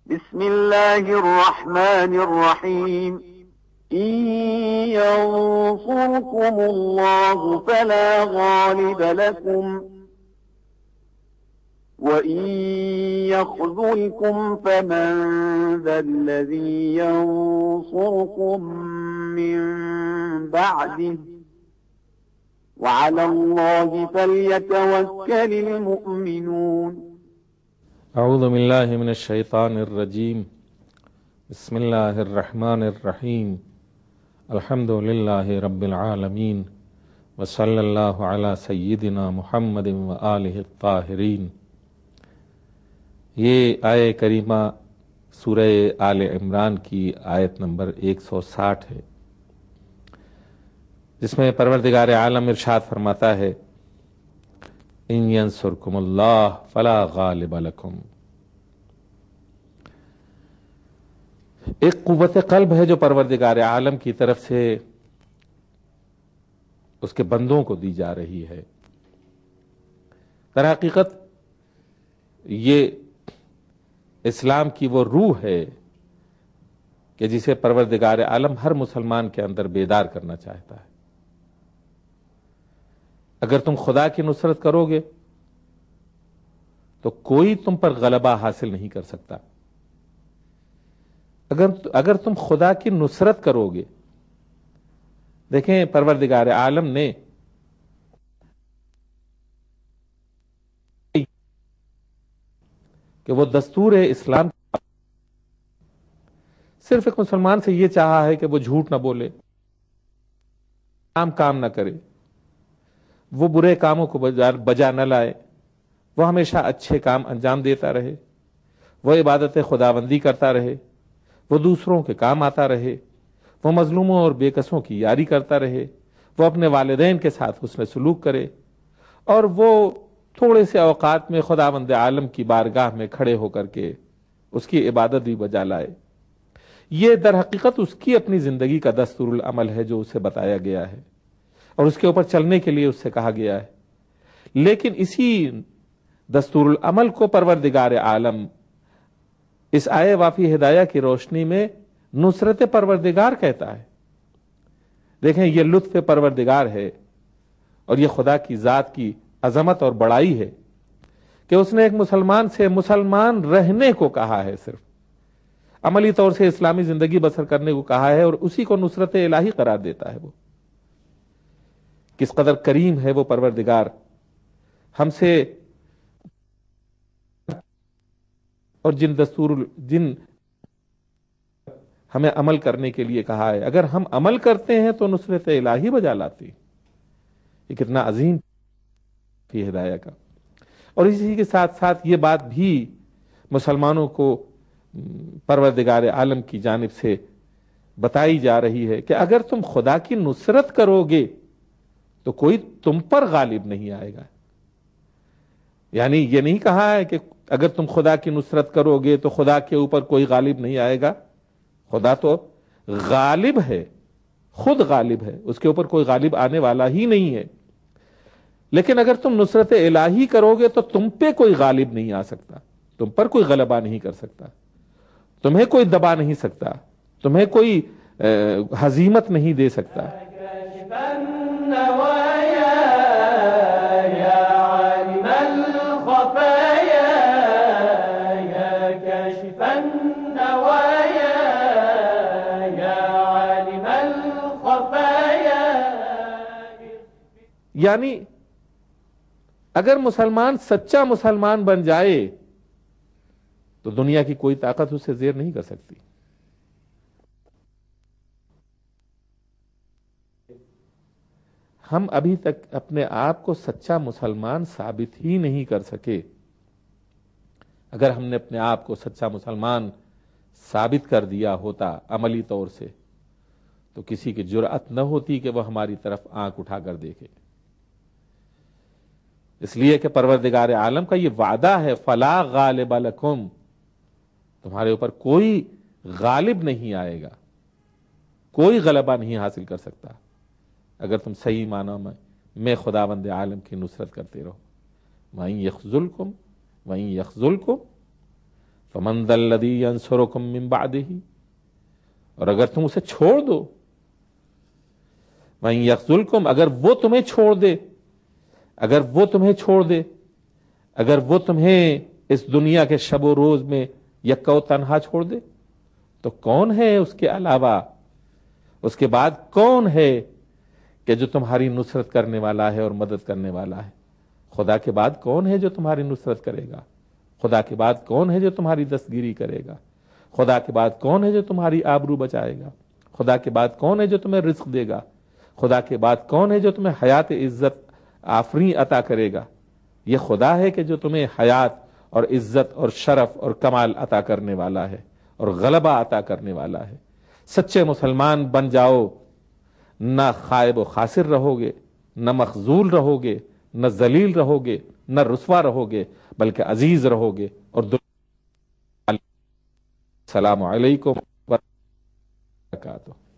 بسم الله الرحمن الرحيم إن ينصركم الله فلا غالب لكم وإن يخذلكم فمن ذا الذي ينصركم من بعده وعلى الله فليتوكل المؤمنون اعوذ باللہ من الشیطان الرجیم بسم اللہ الرحمن الرحیم الحمد للہ رب العالمین وصلی اللہ علی سیدنا محمد وآلہ الطاہرین۔ یہ آیہ کریمہ سورہ آل عمران کی آیت نمبر 160 ہے، جس میں پروردگار عالم ارشاد فرماتا ہے ان ینصرکم اللہ فلا غالب لکم۔ ایک قوت قلب ہے جو پروردگار عالم کی طرف سے اس کے بندوں کو دی جا رہی ہے۔ در حقیقت یہ اسلام کی وہ روح ہے کہ جسے پروردگار عالم ہر مسلمان کے اندر بیدار کرنا چاہتا ہے۔ اگر تم خدا کی نصرت کرو گے تو کوئی تم پر غلبہ حاصل نہیں کر سکتا۔ اگر تم خدا کی نصرت کرو گے، دیکھیں پروردگار عالم نے کہ وہ دستور اسلام صرف ایک مسلمان سے یہ چاہا ہے کہ وہ جھوٹ نہ بولے، کام نہ کرے، وہ برے کاموں کو بجا نہ لائے، وہ ہمیشہ اچھے کام انجام دیتا رہے، وہ عبادت خداوندی کرتا رہے، وہ دوسروں کے کام آتا رہے، وہ مظلوموں اور بے کسوں کی یاری کرتا رہے، وہ اپنے والدین کے ساتھ حسن سلوک کرے، اور وہ تھوڑے سے اوقات میں خداوند عالم کی بارگاہ میں کھڑے ہو کر کے اس کی عبادت بھی بجا لائے۔ یہ در حقیقت اس کی اپنی زندگی کا دستور العمل ہے جو اسے بتایا گیا ہے اور اس کے اوپر چلنے کے لیے اس سے کہا گیا ہے۔ لیکن اسی دستور العمل کو پروردگار عالم اس آیہ وافی ہدایہ کی روشنی میں نصرت پروردگار کہتا ہے۔ دیکھیں یہ لطف پروردگار ہے اور یہ خدا کی ذات کی عظمت اور بڑائی ہے کہ اس نے ایک مسلمان سے مسلمان رہنے کو کہا ہے، صرف عملی طور سے اسلامی زندگی بسر کرنے کو کہا ہے، اور اسی کو نصرت الہی قرار دیتا ہے۔ وہ کس قدر کریم ہے وہ پروردگار، ہم سے اور جن ہمیں عمل کرنے کے لیے کہا ہے، اگر ہم عمل کرتے ہیں تو نصرت الہی بجا لاتی۔ یہ کتنا عظیم فی ہدایہ کا۔ اور اسی کے ساتھ ساتھ یہ بات بھی مسلمانوں کو پروردگار عالم کی جانب سے بتائی جا رہی ہے کہ اگر تم خدا کی نصرت کرو گے تو کوئی تم پر غالب نہیں آئے گا۔ یعنی یہ نہیں کہا ہے کہ اگر تم خدا کی نصرت کرو گے تو خدا کے اوپر کوئی غالب نہیں آئے گا۔ خدا تو غالب ہے، خود غالب ہے، اس کے اوپر کوئی غالب آنے والا ہی نہیں ہے۔ لیکن اگر تم نصرت الہی کرو گے تو تم پہ کوئی غالب نہیں آ سکتا، تم پر کوئی غلبہ نہیں کر سکتا، تمہیں کوئی دبا نہیں سکتا، تمہیں کوئی ہزیمت نہیں دے سکتا۔ یعنی اگر مسلمان سچا مسلمان بن جائے تو دنیا کی کوئی طاقت اسے زیر نہیں کر سکتی۔ ہم ابھی تک اپنے آپ کو سچا مسلمان ثابت ہی نہیں کر سکے۔ اگر ہم نے اپنے آپ کو سچا مسلمان ثابت کر دیا ہوتا عملی طور سے تو کسی کی جرأت نہ ہوتی کہ وہ ہماری طرف آنکھ اٹھا کر دیکھے۔ اس لیے کہ پروردگار عالم کا یہ وعدہ ہے فلا غالب لکم، تمہارے اوپر کوئی غالب نہیں آئے گا، کوئی غلبہ نہیں حاصل کر سکتا اگر تم صحیح معنوں میں خداوند عالم کی نصرت کرتے رہو۔ وَإِن يَخْذُلْكُمْ فمن ذا الذی ینصرکم من بعدہ، اور اگر تم اسے چھوڑ دو، وَإِن يَخْذُلْكُمْ، اگر وہ تمہیں چھوڑ دے، اگر وہ تمہیں چھوڑ دے، اگر وہ تمہیں اس دنیا کے شب و روز میں یکا و تنہا چھوڑ دے، تو کون ہے اس کے علاوہ، اس کے بعد کون ہے کہ جو تمہاری نصرت کرنے والا ہے اور مدد کرنے والا ہے؟ خدا کے بعد کون ہے جو تمہاری نصرت کرے گا؟ خدا کے بعد کون ہے جو تمہاری دستگیری کرے گا؟ خدا کے بعد کون ہے جو تمہاری آبرو بچائے گا؟ خدا کے بعد کون ہے جو تمہیں رزق دے گا؟ خدا کے بعد کون ہے جو تمہیں حیات عزت آفرین عطا کرے گا؟ یہ خدا ہے کہ جو تمہیں حیات اور عزت اور شرف اور کمال عطا کرنے والا ہے اور غلبہ عطا کرنے والا ہے۔ سچے مسلمان بن جاؤ، نہ خائب و خاسر رہو گے، نہ مخذول رہو گے، نہ ذلیل رہو گے، نہ رسوا رہو گے، بلکہ عزیز رہو گے۔ اور السلام علیکم ورحمۃ اللہ وبرکاتہ۔